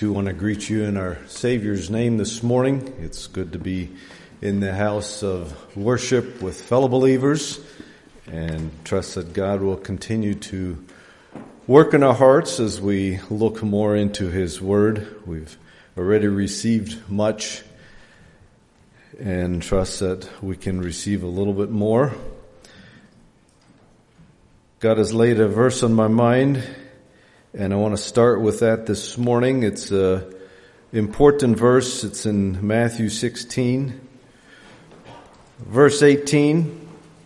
too want to greet you in our Savior's name this morning. It's good to be in the house of worship with fellow believers and trust that God will continue to work in our hearts as we look more into His Word. We've already received much and trust that we can receive a little bit more. God has laid a verse on my mind, and I want to start with that this morning. It's an important verse. It's in Matthew 16, verse 18.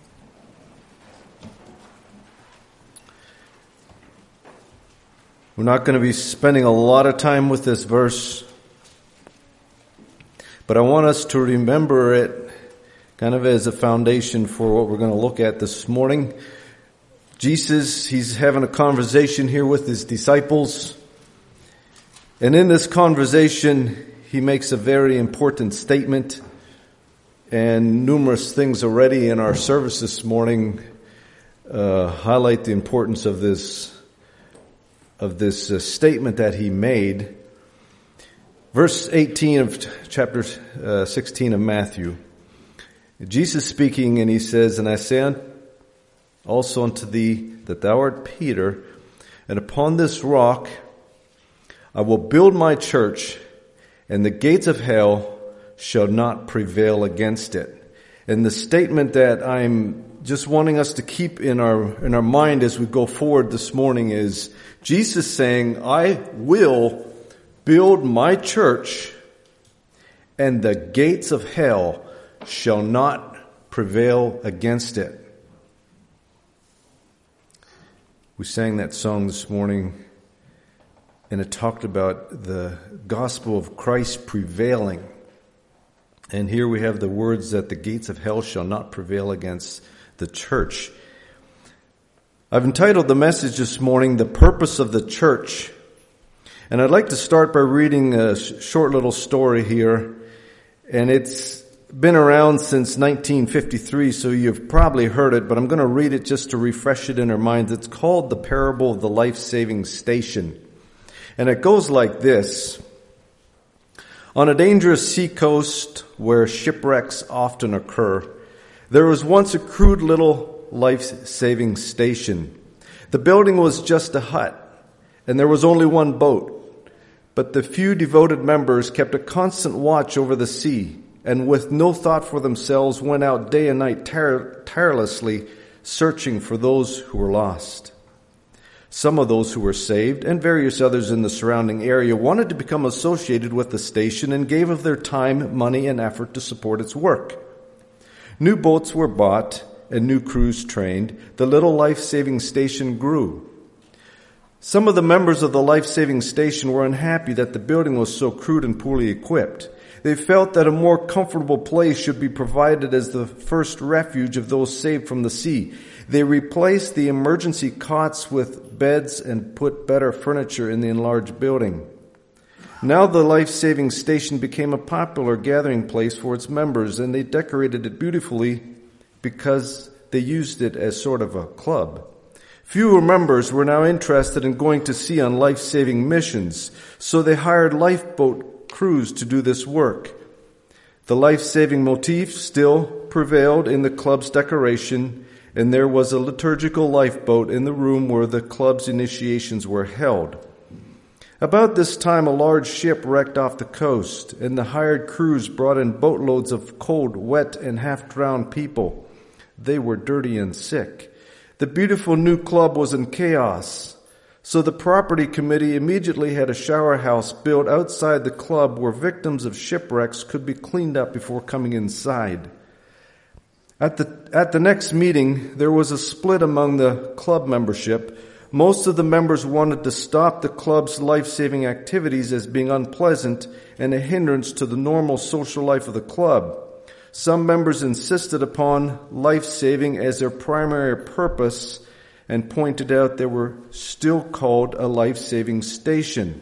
We're not going to be spending a lot of time with this verse, but I want us to remember it kind of as a foundation for what we're going to look at this morning. Jesus, He's having a conversation here with His disciples. And in this conversation, He makes a very important statement. And numerous things already in our service this morning highlight the importance of this statement that He made. Verse 18 of chapter 16 of Matthew. Jesus speaking, and He says, "And I say also unto thee that thou art Peter, and upon this rock I will build my church, and the gates of hell shall not prevail against it." And the statement that I'm just wanting us to keep in our mind as we go forward this morning is Jesus saying, "I will build my church, and the gates of hell shall not prevail against it." We sang that song this morning, and it talked about the gospel of Christ prevailing. And here we have the words that the gates of hell shall not prevail against the church. I've entitled the message this morning, "The Purpose of the Church." And I'd like to start by reading a short little story here. And it's been around since 1953, so you've probably heard it, but I'm going to read it just to refresh it in our minds. It's called The Parable of the Life-Saving Station. And it goes like this. On a dangerous seacoast where shipwrecks often occur, there was once a crude little life-saving station. The building was just a hut, and there was only one boat. But the few devoted members kept a constant watch over the sea, and with no thought for themselves went out day and night tirelessly searching for those who were lost. Some of those who were saved, and various others in the surrounding area, wanted to become associated with the station and gave of their time, money, and effort to support its work. New boats were bought and new crews trained. The little life-saving station grew. Some of the members of the life-saving station were unhappy that the building was so crude and poorly equipped. They felt that a more comfortable place should be provided as the first refuge of those saved from the sea. They replaced the emergency cots with beds and put better furniture in the enlarged building. Now the life-saving station became a popular gathering place for its members, and they decorated it beautifully because they used it as sort of a club. Fewer members were now interested in going to sea on life-saving missions, so they hired lifeboat crews to do this work. The life-saving motif still prevailed in the club's decoration, and there was a liturgical lifeboat in the room where the club's initiations were held. About this time, a large ship wrecked off the coast, and the hired crews brought in boatloads of cold, wet, and half-drowned people. They were dirty and sick. The beautiful new club was in chaos. So the property committee immediately had a shower house built outside the club where victims of shipwrecks could be cleaned up before coming inside. At the next meeting, there was a split among the club membership. Most of the members wanted to stop the club's life-saving activities as being unpleasant and a hindrance to the normal social life of the club. Some members insisted upon life-saving as their primary purpose and pointed out they were still called a life-saving station.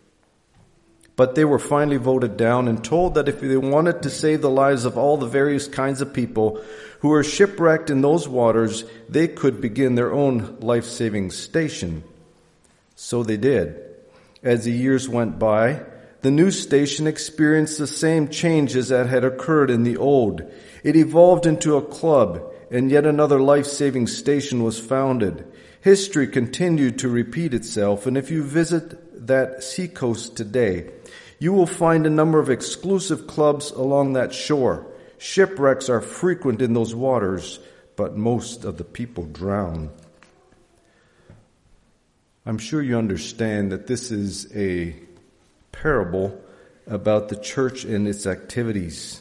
But they were finally voted down and told that if they wanted to save the lives of all the various kinds of people who were shipwrecked in those waters, they could begin their own life-saving station. So they did. as the years went by, the new station experienced the same changes that had occurred in the old. It evolved into a club, and yet another life-saving station was founded. History continued to repeat itself, and if you visit that seacoast today, you will find a number of exclusive clubs along that shore. Shipwrecks are frequent in those waters, but most of the people drown. I'm sure you understand that this is a parable about the church and its activities.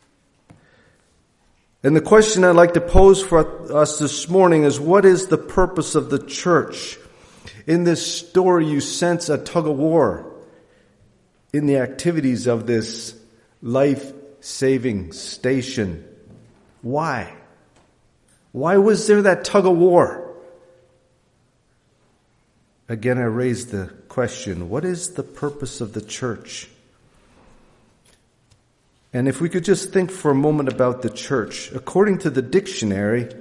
And the question I'd like to pose for us this morning is, what is the purpose of the church? In this story, you sense a tug-of-war in the activities of this life-saving station. Why? Why was there that tug-of-war? Again, I raise the question, what is the purpose of the church? And if we could just think for a moment about the church. According to the dictionary,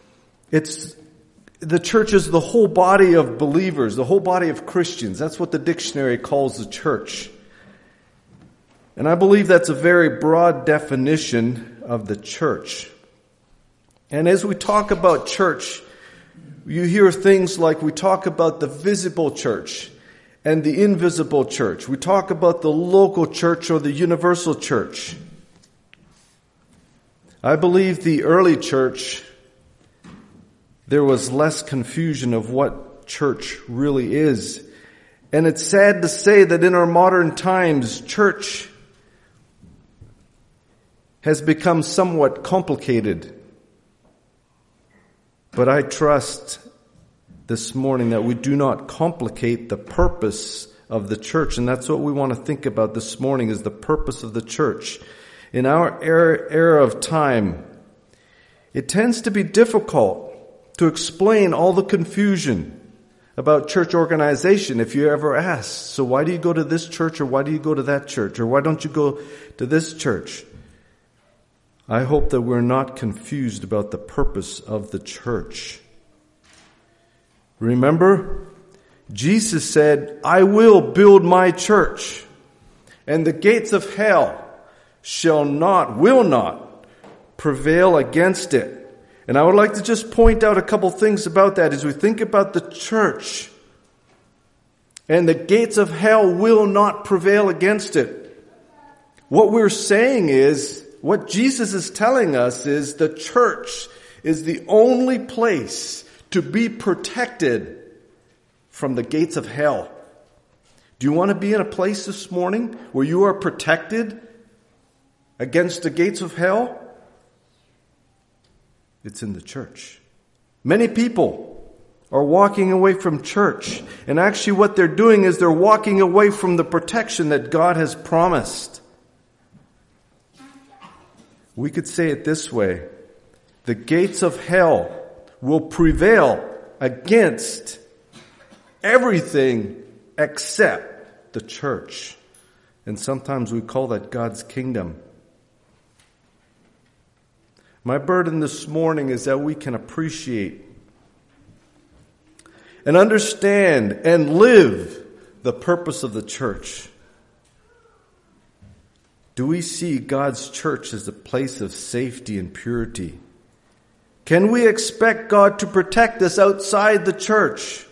the church is the whole body of believers, the whole body of Christians. That's what the dictionary calls the church. And I believe that's a very broad definition of the church. And as we talk about church, you hear things like we talk about the visible church and the invisible church. We talk about the local church or the universal church. I believe the early church, there was less confusion of what church really is. And it's sad to say that in our modern times, church has become somewhat complicated. But I trust this morning that we do not complicate the purpose of the church. And that's what we want to think about this morning, is the purpose of the church. In our era of time, it tends to be difficult to explain all the confusion about church organization. If you ever ask, so why do you go to this church, or why do you go to that church, or why don't you go to this church? I hope that we're not confused about the purpose of the church. Remember, Jesus said, I will build my church, and the gates of hell will not prevail against it. And I would like to just point out a couple things about that as we think about the church. And the gates of hell will not prevail against it. What we're saying is, what Jesus is telling us is the church is the only place to be protected from the gates of hell. Do you want to be in a place this morning where you are protected against the gates of hell? It's in the church. Many people are walking away from church, and actually what they're doing is they're walking away from the protection that God has promised. We could say it this way: the gates of hell will prevail against everything except the church. And sometimes we call that God's kingdom. My burden this morning is that we can appreciate and understand and live the purpose of the church. Do we see God's church as a place of safety and purity? Can we expect God to protect us outside the church?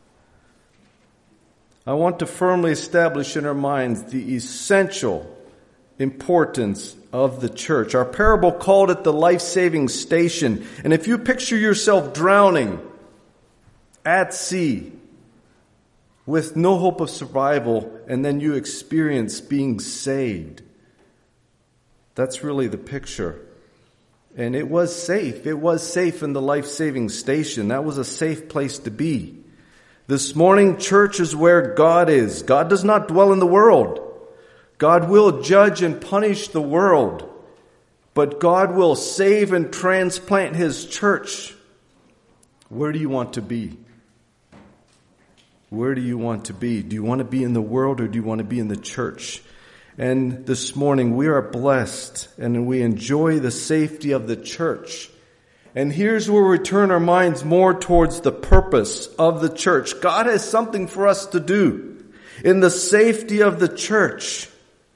I want to firmly establish in our minds the essential importance of the church. Our parable called it the life-saving station. And if you picture yourself drowning at sea with no hope of survival, and then you experience being saved, that's really the picture. And it was safe. It was safe in the life-saving station. That was a safe place to be. This morning, church is where God is. God does not dwell in the world. God will judge and punish the world. But God will save and transplant His church. Where do you want to be? Where do you want to be? Do you want to be in the world, or do you want to be in the church? And this morning we are blessed and we enjoy the safety of the church. And here's where we turn our minds more towards the purpose of the church. God has something for us to do. in the safety of the church.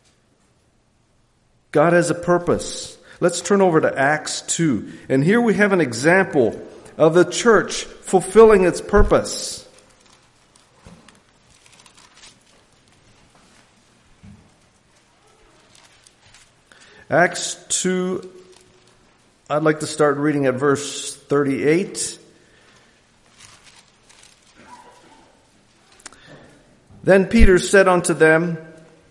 God has a purpose. Let's turn over to Acts 2. And here we have an example of the church fulfilling its purpose. Acts 2, I'd like to start reading at verse 38. Then Peter said unto them,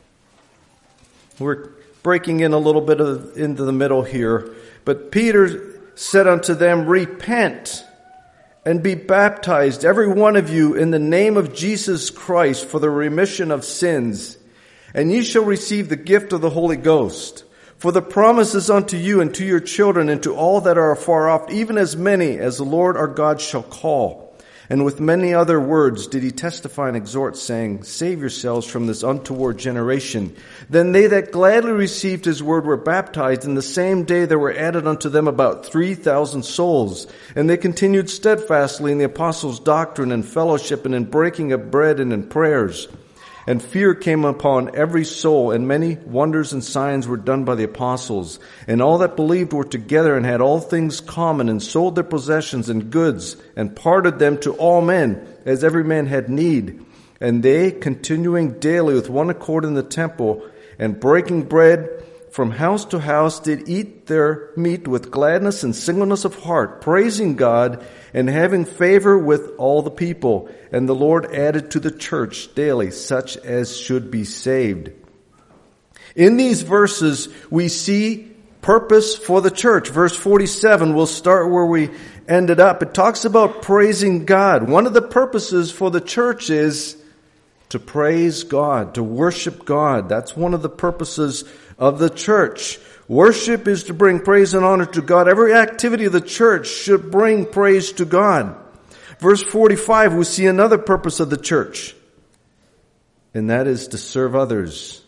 we're breaking in a little bit into the middle here, but Peter said unto them, repent and be baptized, every one of you, in the name of Jesus Christ for the remission of sins, and ye shall receive the gift of the Holy Ghost. For the promise is unto you and to your children and to all that are afar off, even as many as the Lord our God shall call. And with many other words did he testify and exhort, saying, save yourselves from this untoward generation. Then they that gladly received his word were baptized, and the same day there were added unto them about 3,000 souls. And they continued steadfastly in the apostles' doctrine and fellowship and in breaking of bread and in prayers. And fear came upon every soul, and many wonders and signs were done by the apostles. And all that believed were together and had all things common, and sold their possessions and goods, and parted them to all men, as every man had need. And they, continuing daily with one accord in the temple, and breaking bread from house to house, did eat their meat with gladness and singleness of heart, praising God, and having favor with all the people. And the Lord added to the church daily such as should be saved. In these verses, we see purpose for the church. Verse 47, we'll start where we ended up. It talks about praising God. One of the purposes for the church is to praise God, to worship God. That's one of the purposes of the church. Worship is to bring praise and honor to God. Every activity of the church should bring praise to God. Verse 45, we see another purpose of the church, and that is to serve others.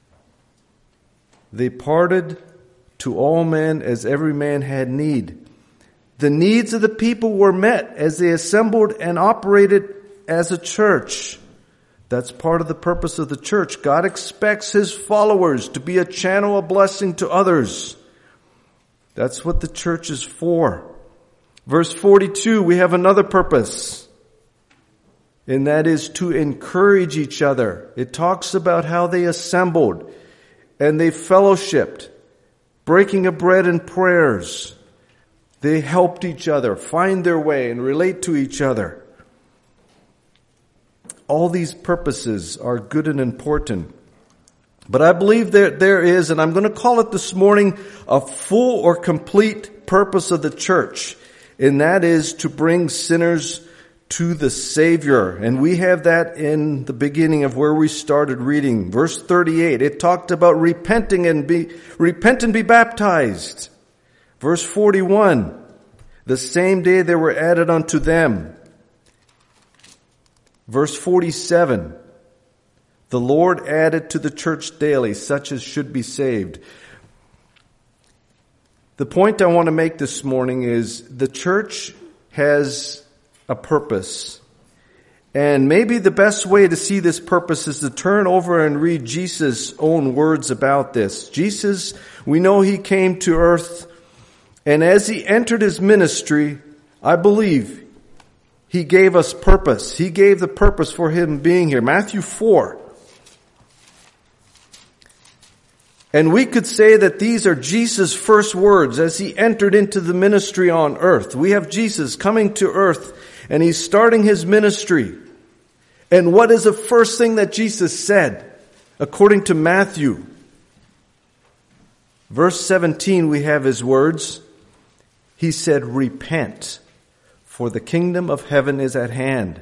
They parted to all men as every man had need. The needs of the people were met as they assembled and operated as a church. That's part of the purpose of the church. God expects his followers to be a channel of blessing to others. That's what the church is for. Verse 42, we have another purpose, and that is to encourage each other. It talks about how they assembled and they fellowshipped, breaking of bread and prayers. They helped each other find their way and relate to each other. All these purposes are good and important. But I believe there is, and I'm going to call it this morning, a full or complete purpose of the church. And that is to bring sinners to the Savior. And we have that in the beginning of where we started reading. Verse 38, it talked about repent and be baptized. Verse 41, the same day they were added unto them. Verse 47, the Lord added to the church daily such as should be saved. The point I want to make this morning is the church has a purpose. And maybe the best way to see this purpose is to turn over and read Jesus' own words about this. Jesus, we know he came to earth, and as he entered his ministry, I believe he gave us purpose. He gave the purpose for him being here. Matthew 4. And we could say that these are Jesus' first words as he entered into the ministry on earth. We have Jesus coming to earth and he's starting his ministry. And what is the first thing that Jesus said? According to Matthew, verse 17, we have his words. He said, repent, for the kingdom of heaven is at hand.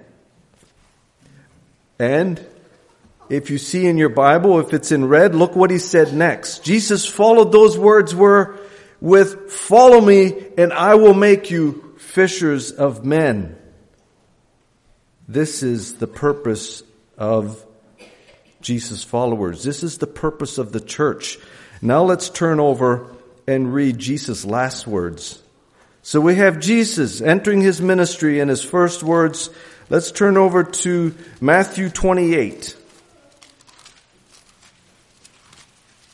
And if you see in your Bible, if it's in red, look what he said next. Jesus followed those words with, follow me and I will make you fishers of men. This is the purpose of Jesus' followers. This is the purpose of the church. Now let's turn over and read Jesus' last words. So we have Jesus entering his ministry and his first words. Let's turn over to Matthew 28.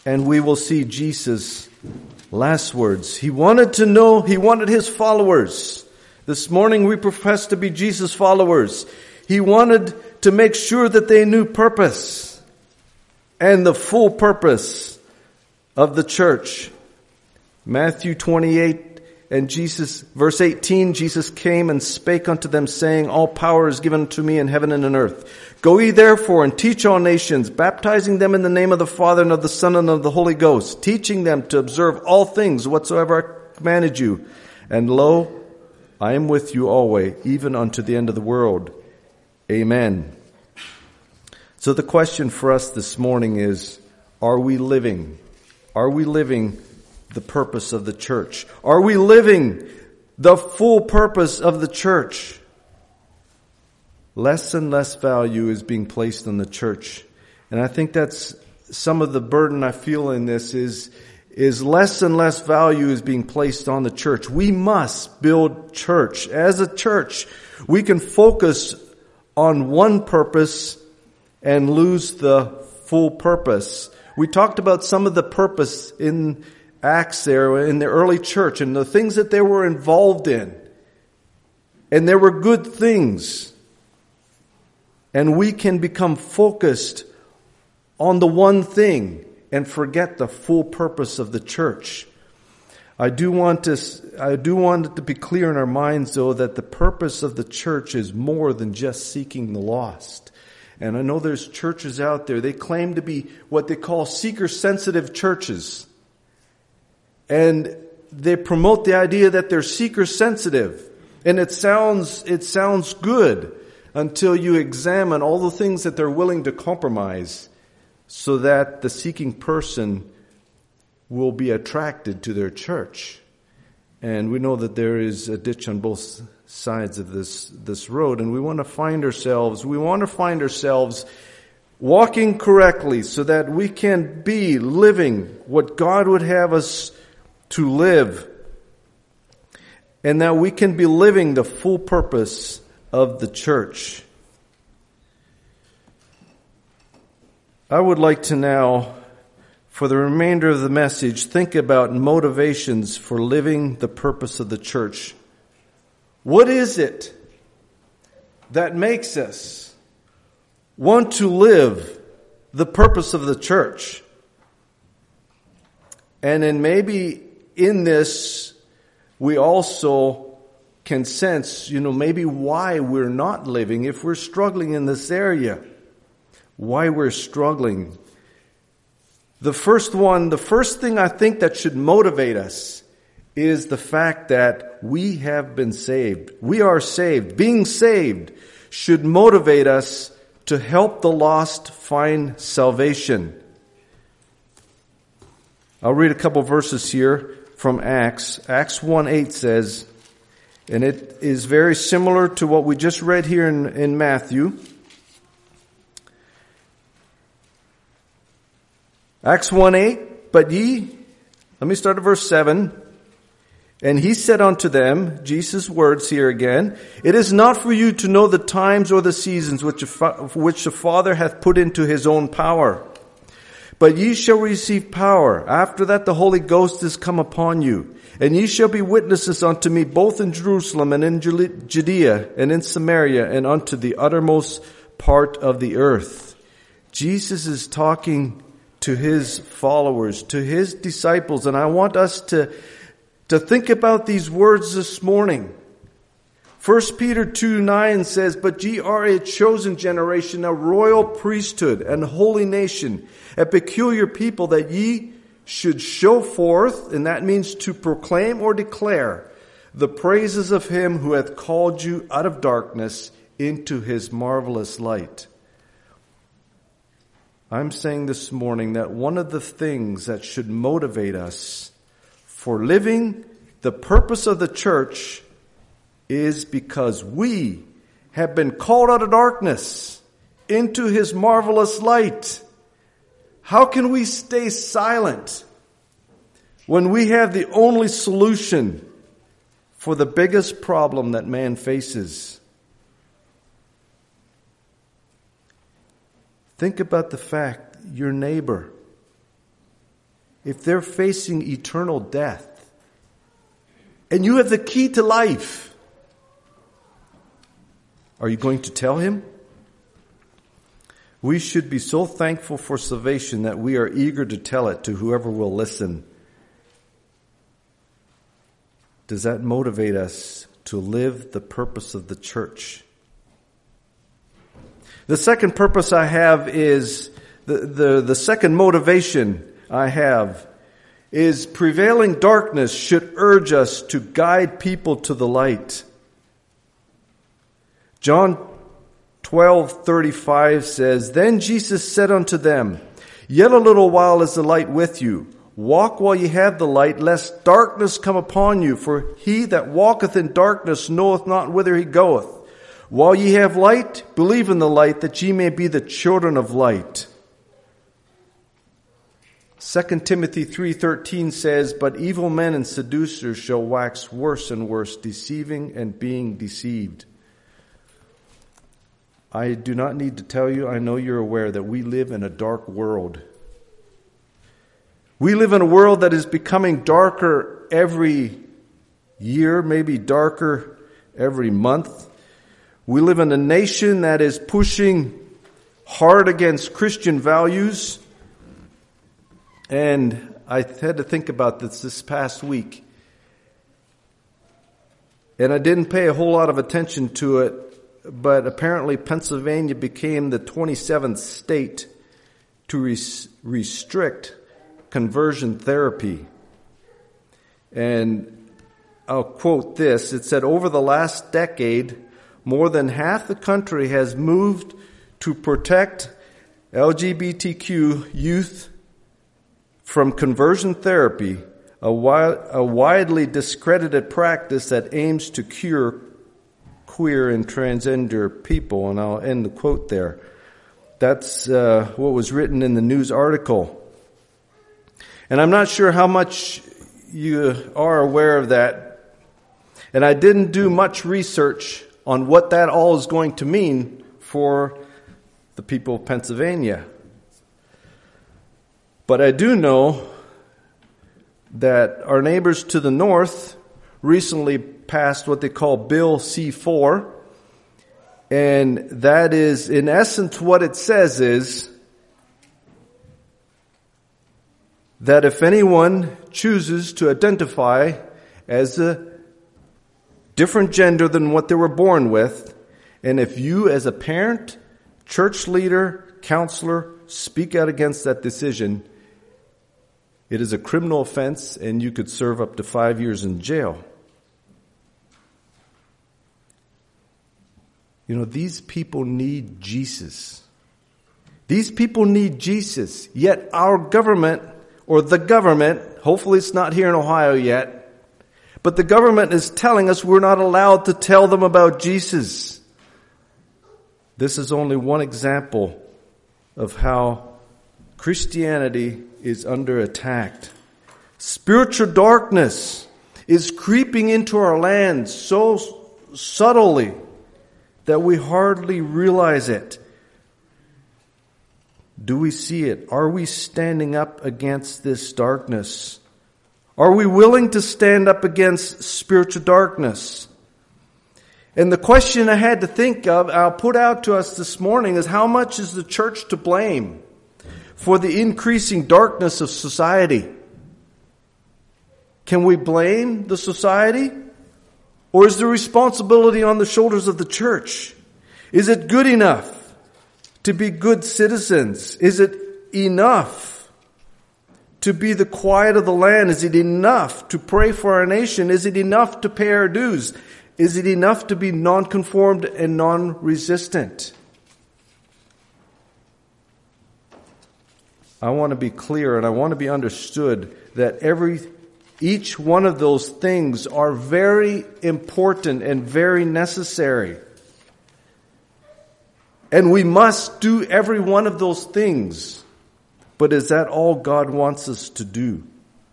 and we will see Jesus' last words. He wanted to know, he wanted his followers. This morning we profess to be Jesus' followers. He wanted to make sure that they knew purpose and the full purpose of the church. Matthew 28 and Jesus, verse 18, Jesus came and spake unto them, saying, All power is given to me in heaven and in earth. Go ye therefore and teach all nations, baptizing them in the name of the Father and of the Son and of the Holy Ghost, teaching them to observe all things whatsoever I commanded you. And lo, I am with you always, even unto the end of the world. Amen. So the question for us this morning is, are we living? Are we living the purpose of the church? Are we living the full purpose of the church? Less and less value is being placed on the church. And I think that's some of the burden I feel in this is less and less value is being placed on the church. We must build church. As a church, we can focus on one purpose and lose the full purpose. We talked about some of the purpose in Acts there in the early church and the things that they were involved in. And there were good things. And we can become focused on the one thing and forget the full purpose of the church. I do want it to be clear in our minds, though, that the purpose of the church is more than just seeking the lost. And I know there's churches out there, they claim to be what they call seeker-sensitive churches. And they promote the idea that they're seeker-sensitive. And it sounds good until you examine all the things that they're willing to compromise so that the seeking person will be attracted to their church. And we know that there is a ditch on both sides of this road, and we want to find ourselves walking correctly so that we can be living what God would have us to live, and that we can be living the full purpose of the church. I would like to now, for the remainder of the message, think about motivations for living the purpose of the church. What is it that makes us want to live the purpose of the church? And then maybe in this, we also can sense, maybe why we're not living, if we're struggling in this area, why we're struggling. The first thing I think that should motivate us is the fact that we have been saved. We are saved. Being saved should motivate us to help the lost find salvation. I'll read a couple verses here from Acts. Acts 1:8 says, and it is very similar to what we just read here in Matthew. Acts 1:8, but ye, let me start at verse 7. And he said unto them, Jesus' words here again, it is not for you to know the times or the seasons which the Father hath put into his own power. But ye shall receive power. After that the Holy Ghost is come upon you. And ye shall be witnesses unto me both in Jerusalem and in Judea and in Samaria and unto the uttermost part of the earth. Jesus is talking to his followers, to his disciples. And I want us to think about these words this morning. 1 Peter 2:9 says, but ye are a chosen generation, a royal priesthood, and holy nation, a peculiar people, that ye should show forth, and that means to proclaim or declare, the praises of him who hath called you out of darkness into his marvelous light. I'm saying this morning that one of the things that should motivate us for living the purpose of the church is because we have been called out of darkness into his marvelous light. How can we stay silent when we have the only solution for the biggest problem that man faces? Think about the fact your neighbor, if they're facing eternal death? And you have the key to life. Are you going to tell him? We should be so thankful for salvation that we are eager to tell it to whoever will listen. Does that motivate us to live the purpose of the church? The second purpose I have is, the second motivation I have is prevailing darkness should urge us to guide people to the light. John 12:35 says, Then Jesus said unto them, Yet a little while is the light with you. Walk while ye have the light, lest darkness come upon you. For he that walketh in darkness knoweth not whither he goeth. While ye have light, believe in the light, that ye may be the children of light. 2 Timothy 3:13 says, But evil men and seducers shall wax worse and worse, deceiving and being deceived. I do not need to tell you, I know you're aware that we live in a dark world. We live in a world that is becoming darker every year, maybe darker every month. We live in a nation that is pushing hard against Christian values. And I had to think about this past week. And I didn't pay a whole lot of attention to it, but apparently Pennsylvania became the 27th state to restrict conversion therapy. And I'll quote this. It said, over the last decade, more than half the country has moved to protect LGBTQ youth from conversion therapy, a widely discredited practice that aims to cure queer and transgender people. And I'll end the quote there. That's what was written in the news article. And I'm not sure how much you are aware of that. And I didn't do much research on what that all is going to mean for the people of Pennsylvania. But I do know that our neighbors to the north recently passed what they call Bill C-4. And that is, in essence, what it says is that if anyone chooses to identify as a different gender than what they were born with, and if you as a parent, church leader, counselor, speak out against that decision, it is a criminal offense and you could serve up to 5 years in jail. You know, these people need Jesus. These people need Jesus, yet our government, or the government, hopefully it's not here in Ohio yet, but the government is telling us we're not allowed to tell them about Jesus. This is only one example of how Christianity is under attack. Spiritual darkness is creeping into our land so subtly that we hardly realize it. Do we see it? Are we standing up against this darkness? Are we willing to stand up against spiritual darkness? And the question I had to think of, I'll put out to us this morning, is how much is the church to blame for the increasing darkness of society? Can we blame the society? Or is the responsibility on the shoulders of the church? Is it good enough to be good citizens? Is it enough to be the quiet of the land? Is it enough to pray for our nation? Is it enough to pay our dues? Is it enough to be non-conformed and non-resistant? I want to be clear and I want to be understood that each one of those things are very important and very necessary. And we must do every one of those things. But is that all God wants us to do?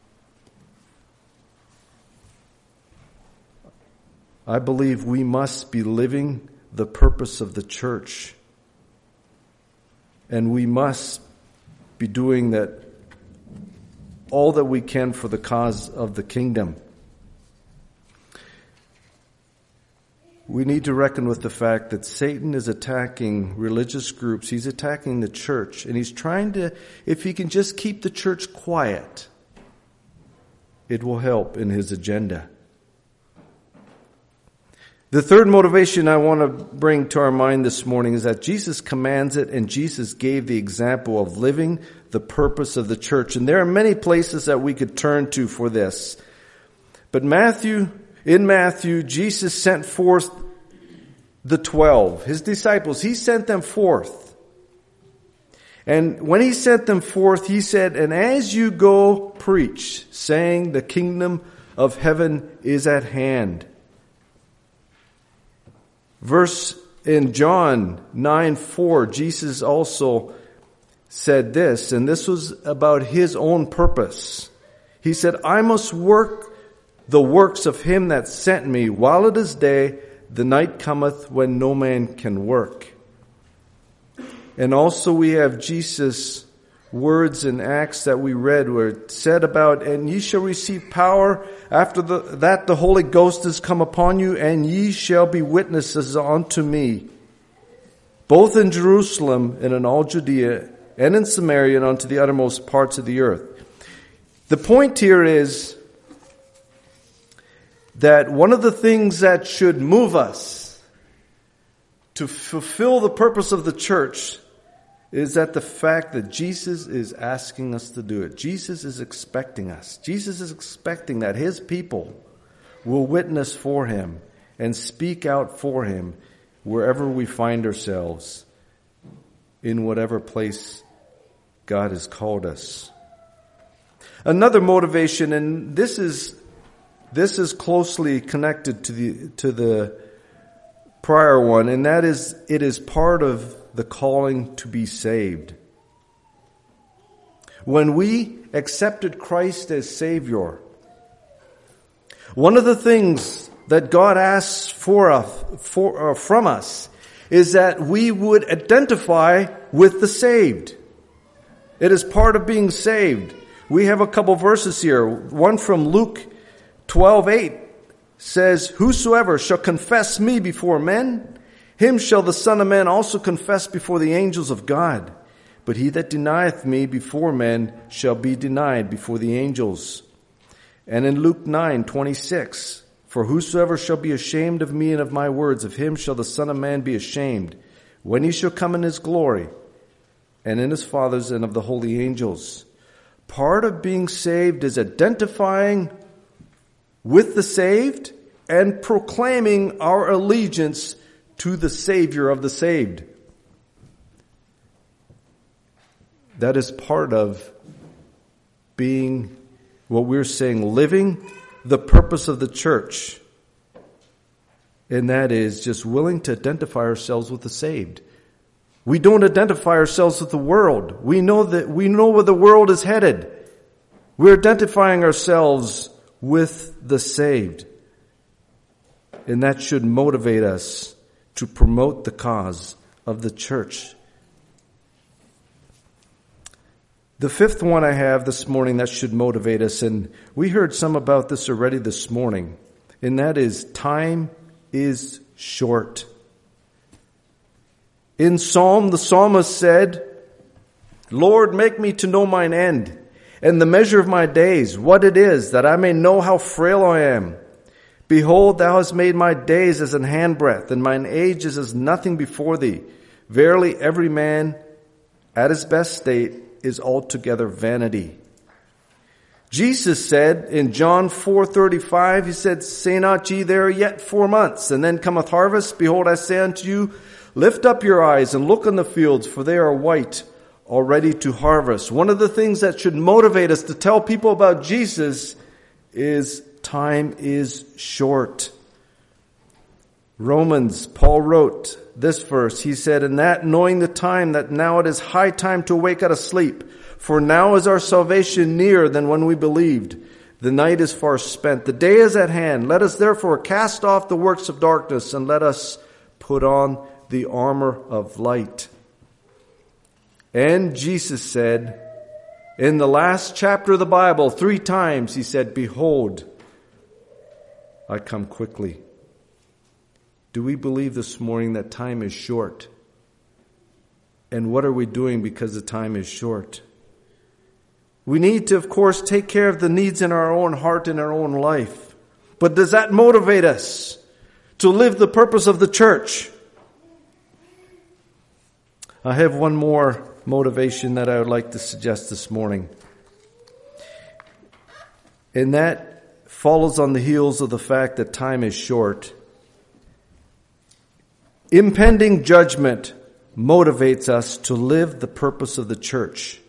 I believe we must be living the purpose of the church. And we must be doing that all that we can for the cause of the kingdom. We need to reckon with the fact that Satan is attacking religious groups. He's attacking the church. And he's trying to, if he can just keep the church quiet, it will help in his agenda. The third motivation I want to bring to our mind this morning is that Jesus commands it, and Jesus gave the example of living the purpose of the church. And there are many places that we could turn to for this. But in Matthew, Jesus sent forth the 12, his disciples. He sent them forth. And when he sent them forth, he said, "And as you go, preach, saying the kingdom of heaven is at hand." Verse in John 9:4, Jesus also said this, and this was about his own purpose. He said, "I must work the works of him that sent me while it is day. The night cometh when no man can work." And also we have Jesus' words in Acts that we read where it said about, "And ye shall receive power after that the Holy Ghost is come upon you, and ye shall be witnesses unto me, both in Jerusalem and in all Judea and in Samaria and unto the uttermost parts of the earth." The point here is that one of the things that should move us to fulfill the purpose of the church is that the fact that Jesus is asking us to do it. Jesus is expecting us. Jesus is expecting that his people will witness for him and speak out for him wherever we find ourselves, in whatever place God has called us. Another motivation, and this is closely connected to the prior one, and that is, it is part of the calling to be saved. When we accepted Christ as Savior, one of the things that God asks from us is that we would identify with the saved. It is part of being saved. We have a couple verses here. One from Luke 12:8 says, "Whosoever shall confess me before men, him shall the Son of Man also confess before the angels of God. But he that denieth me before men shall be denied before the angels." And in Luke 9:26, "For whosoever shall be ashamed of me and of my words, of him shall the Son of Man be ashamed, when he shall come in his glory, and in his Father's and of the holy angels." Part of being saved is identifying with the saved and proclaiming our allegiance to the Savior of the saved. That is part of being, what we're saying, living the purpose of the church. And that is just willing to identify ourselves with the saved. We don't identify ourselves with the world. We know where the world is headed. We're identifying ourselves with the saved. And that should motivate us to promote the cause of the church. The fifth one I have this morning that should motivate us, and we heard some about this already this morning, and that is time is short. In Psalm, the psalmist said, "Lord, make me to know mine end, and the measure of my days, what it is, that I may know how frail I am. Behold, thou hast made my days as an handbreadth, and mine age is as nothing before thee. Verily, every man at his best state is altogether vanity." Jesus said in John 4:35, he said, "Say not ye, there are yet 4 months, and then cometh harvest. Behold, I say unto you, lift up your eyes and look on the fields, for they are white, already to harvest." One of the things that should motivate us to tell people about Jesus is time is short. Romans, Paul wrote this verse. He said, "In that knowing the time, that now it is high time to awake out of sleep. For now is our salvation nearer than when we believed. The night is far spent. The day is at hand. Let us therefore cast off the works of darkness, and let us put on the armor of light." And Jesus said In the last chapter of the Bible, 3 times he said, "Behold, I come quickly." Do we believe this morning that time is short? And what are we doing because the time is short? We need to, of course, take care of the needs in our own heart and our own life. But does that motivate us to live the purpose of the church? I have one more motivation that I would like to suggest this morning. And that follows on the heels of the fact that time is short. Impending judgment motivates us to live the purpose of the church.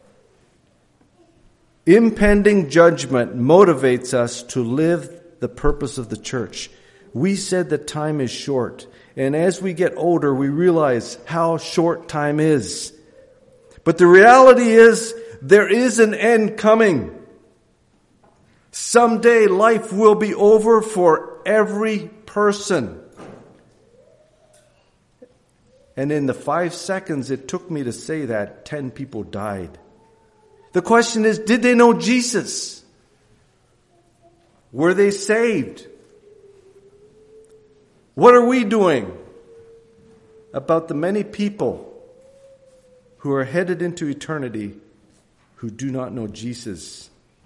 Impending judgment motivates us to live the purpose of the church. We said that time is short. And as we get older, we realize how short time is. But the reality is, there is an end coming. Someday life will be over for every person. And in the 5 seconds it took me to say that, 10 people died. The question is, did they know Jesus? Were they saved? What are we doing about the many people who are headed into eternity who do not know Jesus?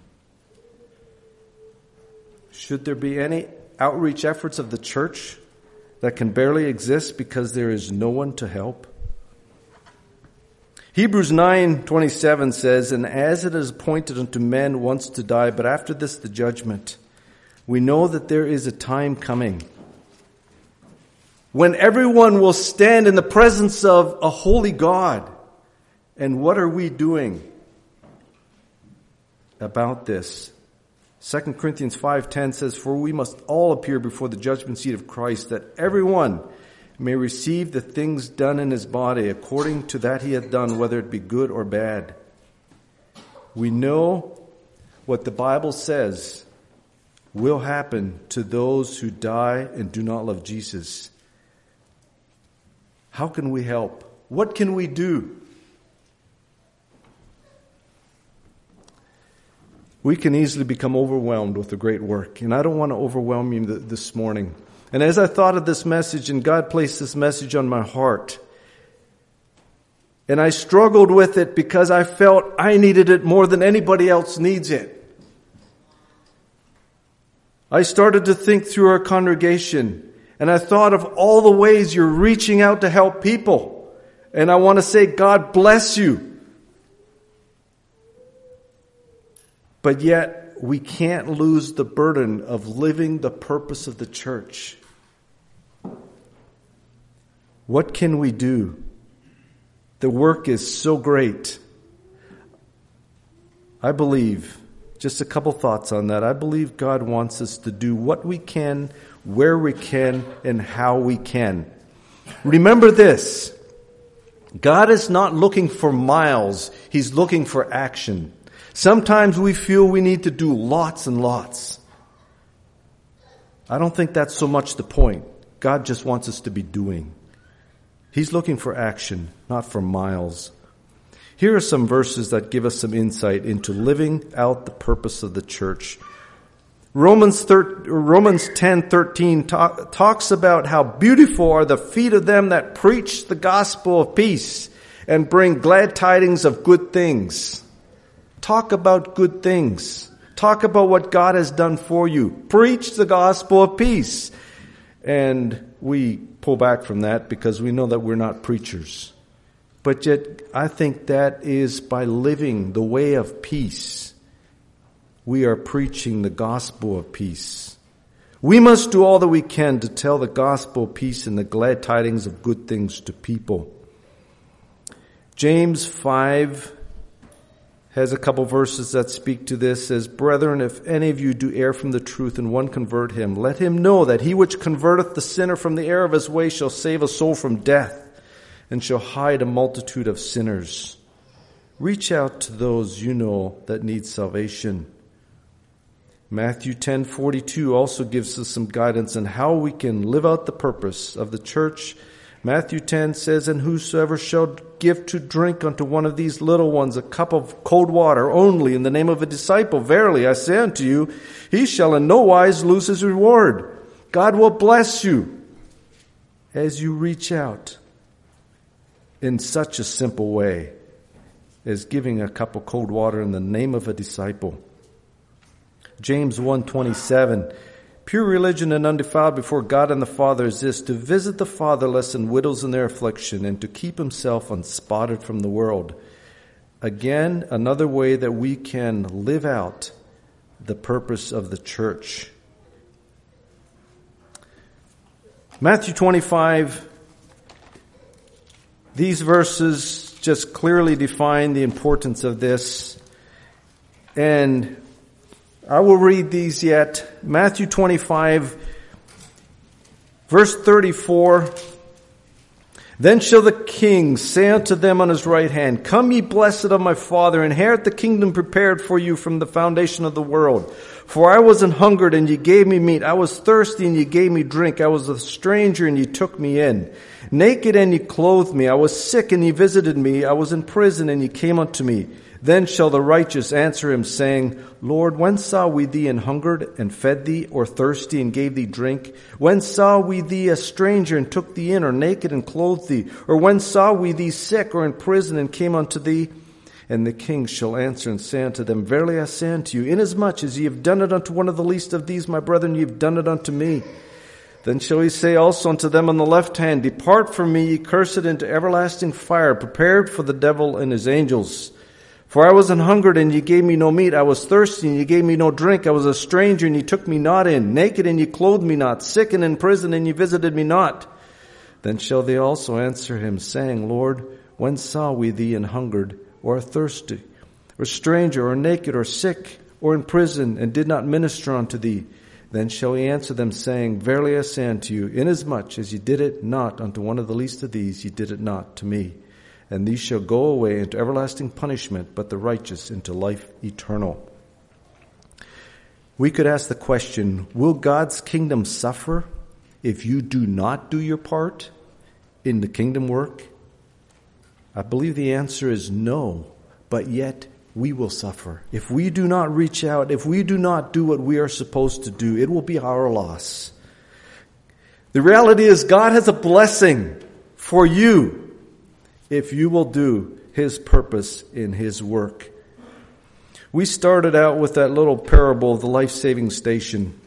Should there be any outreach efforts of the church that can barely exist because there is no one to help? Hebrews 9:27 says, "And as it is appointed unto men once to die, but after this the judgment, we know that there is a time coming when everyone will stand in the presence of a holy God." And what are we doing about this? 2 Corinthians 5:10 says, "For we must all appear before the judgment seat of Christ, that everyone may receive the things done in his body according to that he hath done, whether it be good or bad." We know what the Bible says will happen to those who die and do not love Jesus. How can we help? What can we do? We can easily become overwhelmed with the great work. And I don't want to overwhelm you this morning. And as I thought of this message, and God placed this message on my heart, and I struggled with it because I felt I needed it more than anybody else needs it. I started to think through our congregation, and I thought of all the ways you're reaching out to help people. And I want to say, God bless you. But yet, we can't lose the burden of living the purpose of the church. What can we do? The work is so great. I believe, just a couple thoughts on that. I believe God wants us to do what we can, where we can, and how we can. Remember this. God is not looking for miles. He's looking for action. Sometimes we feel we need to do lots and lots. I don't think that's so much the point. God just wants us to be doing. He's looking for action, not for miles. Here are some verses that give us some insight into living out the purpose of the church. Romans 10:13 talks about how beautiful are the feet of them that preach the gospel of peace and bring glad tidings of good things. Talk about good things. Talk about what God has done for you. Preach the gospel of peace. And we pull back from that because we know that we're not preachers. But yet, I think that is by living the way of peace. We are preaching the gospel of peace. We must do all that we can to tell the gospel of peace and the glad tidings of good things to people. James 5 has a couple verses that speak to this. Says, "Brethren, if any of you do err from the truth and one convert him, let him know that he which converteth the sinner from the error of his way shall save a soul from death and shall hide a multitude of sinners." Reach out to those you know that need salvation. Matthew 10:42 also gives us some guidance on how we can live out the purpose of the church. Matthew 10 says, "And whosoever shall give to drink unto one of these little ones a cup of cold water only in the name of a disciple, verily I say unto you, he shall in no wise lose his reward." God will bless you as you reach out in such a simple way as giving a cup of cold water in the name of a disciple. James 1:27, "Pure religion and undefiled before God and the Father is this, to visit the fatherless and widows in their affliction, and to keep himself unspotted from the world." Again, another way that we can live out the purpose of the church. Matthew 25, these verses just clearly define the importance of this. And I will read these yet. Matthew 25, verse 34. "Then shall the king say unto them on his right hand, Come ye blessed of my Father, inherit the kingdom prepared for you from the foundation of the world. For I was an hungered, and ye gave me meat. I was thirsty, and ye gave me drink. I was a stranger, and ye took me in. Naked, and ye clothed me. I was sick, and ye visited me. I was in prison, and ye came unto me. Then shall the righteous answer him, saying, Lord, when saw we thee an hungered, and fed thee, or thirsty, and gave thee drink? When saw we thee a stranger, and took thee in, or naked, and clothed thee? Or when saw we thee sick, or in prison, and came unto thee? And the king shall answer and say unto them, Verily I say unto you, inasmuch as ye have done it unto one of the least of these, my brethren, ye have done it unto me. Then shall he say also unto them on the left hand, Depart from me, ye cursed, into everlasting fire, prepared for the devil and his angels. For I was an hungered, and ye gave me no meat. I was thirsty, and ye gave me no drink. I was a stranger, and ye took me not in. Naked, and ye clothed me not. Sick, and in prison, and ye visited me not. Then shall they also answer him, saying, Lord, when saw we thee an hungered, or thirsty, or stranger, or naked, or sick, or in prison, and did not minister unto thee? Then shall he answer them, saying, Verily I say unto you, inasmuch as ye did it not unto one of the least of these, ye did it not to me. And these shall go away into everlasting punishment, but the righteous into life eternal. We could ask the question, will God's kingdom suffer if you do not do your part in the kingdom work? I believe the answer is no, but yet we will suffer. If we do not reach out, if we do not do what we are supposed to do, it will be our loss. The reality is God has a blessing for you if you will do His purpose in His work. We started out with that little parable of the life-saving station.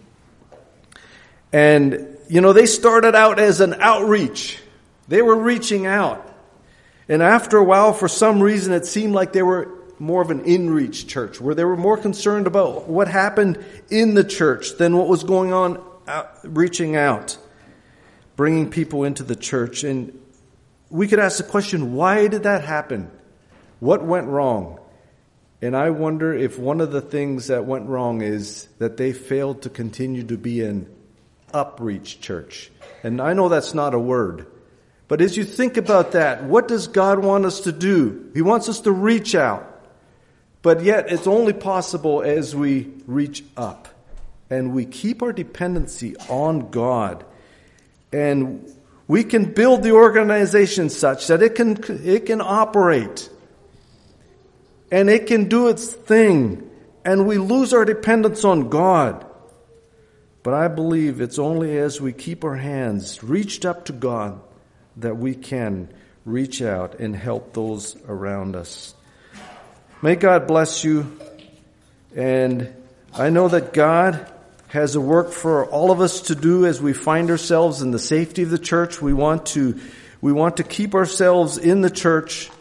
And, they started out as an outreach. They were reaching out. And after a while, for some reason, it seemed like they were more of an in-reach church, where they were more concerned about what happened in the church than what was going on reaching out, bringing people into the church. And we could ask the question, why did that happen? What went wrong? And I wonder if one of the things that went wrong is that they failed to continue to be an upreach church. And I know that's not a word. But as you think about that, what does God want us to do? He wants us to reach out. But yet it's only possible as we reach up. And we keep our dependency on God. And we can build the organization such that it can operate. And it can do its thing. And we lose our dependence on God. But I believe it's only as we keep our hands reached up to God that we can reach out and help those around us. May God bless you. And I know that God has a work for all of us to do as we find ourselves in the safety of the church. We want to keep ourselves in the church.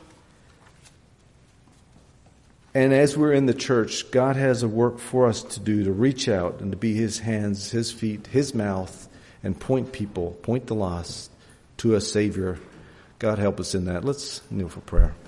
And as we're in the church, God has a work for us to do, to reach out and to be His hands, His feet, His mouth, and point the lost to a Savior. God help us in that. Let's kneel for prayer.